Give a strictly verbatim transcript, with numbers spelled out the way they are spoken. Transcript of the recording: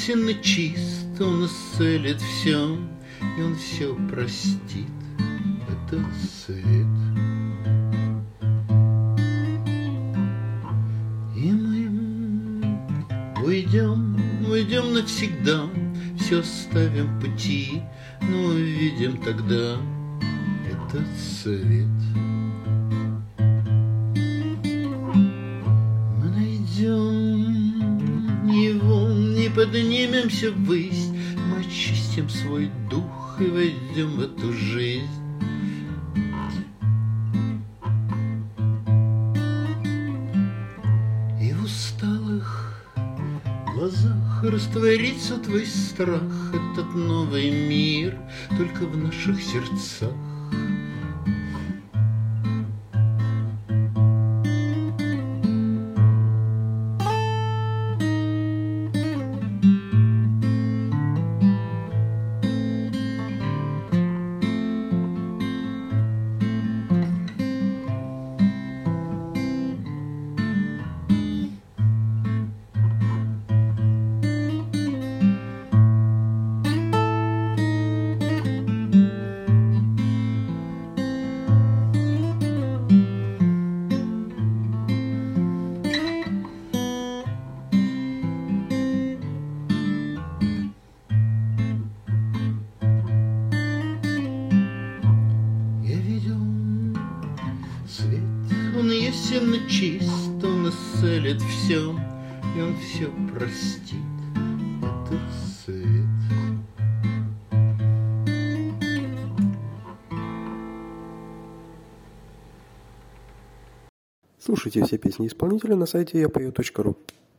истинно чист, он исцелит все, и он все простит, этот свет. И мы уйдем, уйдем навсегда, все оставим пути, но увидим тогда этот свет. Мы найдем его и поднимемся ввысь, мы очистим свой дух и войдем в эту жизнь. И в усталых глазах растворится твой страх, этот новый мир только в наших сердцах. Он ясен и чист, он исцелит все, и он все простит, этот свет. Слушайте все песни исполнителя на сайте я пою точка ру.